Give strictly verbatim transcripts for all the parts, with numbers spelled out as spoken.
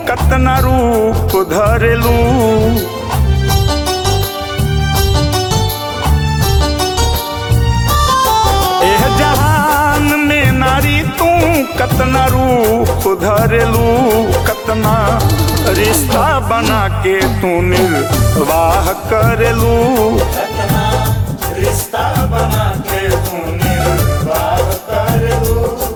कतना रूप धरेलू। एह जहान में नारी तू कतना रूप धरेलू, कतना रिश्ता बना के तू निर्वाह करेलू, कतना रिश्ता बना के तू निर्वाह करेलू।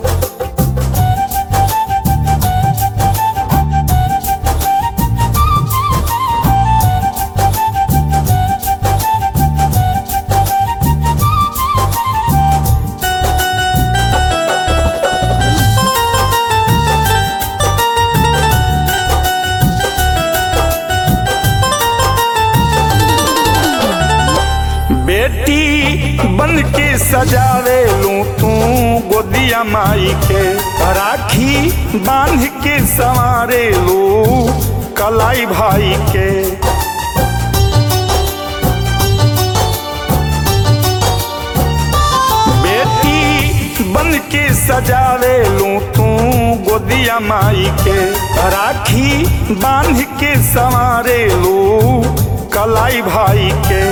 बेटी बन के सजावे लू तू गोदिया माई के, राखी बांध के संवारे लू कलाई भाई के। बेटी बन के सजावे लू तू गोदिया माई के, राखी बांध के संवारे लू कलाई भाई के।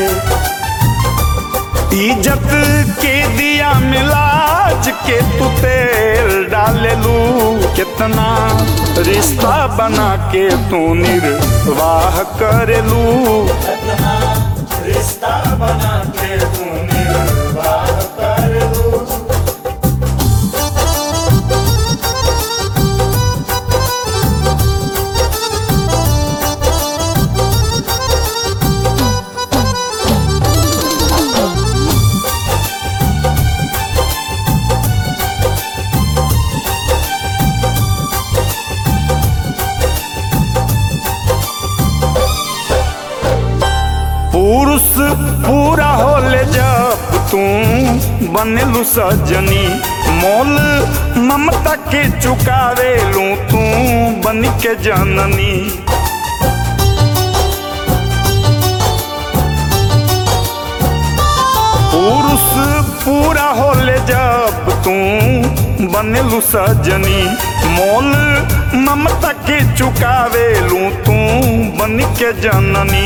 इज्जत के दिया मिलाज के तू तेल डालेलू, कितना रिश्ता बना के तू निर्वाह करेलू, कितना रिश्ता बना के तू निर्वाह करेलू। पुरुष पूरा होले जब तू बनेलू सजनी, मोल ममता के चुकावे लू तू बन के जननी। पुरुष पूरा होले जब तू बनेलू सजनी, मोल ममता के चुकावे लू तू बन के जननी।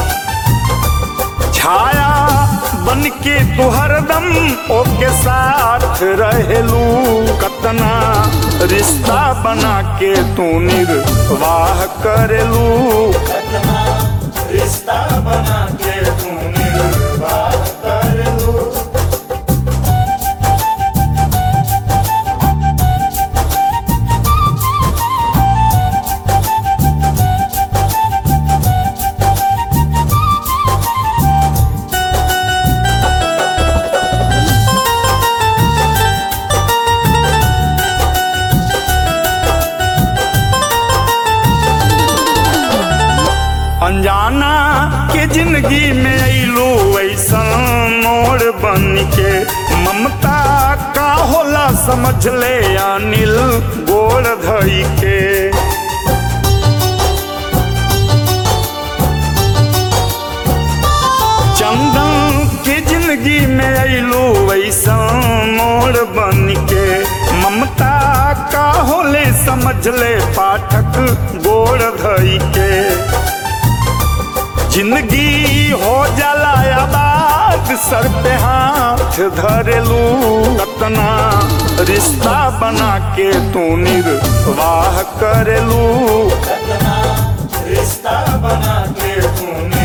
छाया बन के तू हरदम ओके साथ रहेलू, कतना रिश्ता बना के तू निर्वाह करेलू, कतना रिश्ता बना के तू निर्वाह करेलू। अनजाना के जिंदगी में अइलू ऐसन मोड़ बन के, ममता का होला समझ ले अनिल गोड़ धई के। चंदन के जिंदगी में अइलू ऐसन मोड़ बन के, ममता का होले समझ ले पाठक गोड़ धई के। जिंदगी हो जाला आबाद सर पे हाथ धरेलू, कतना रिश्ता बना के तू निर्वाह करेलू, कतना रिश्ता बना के तू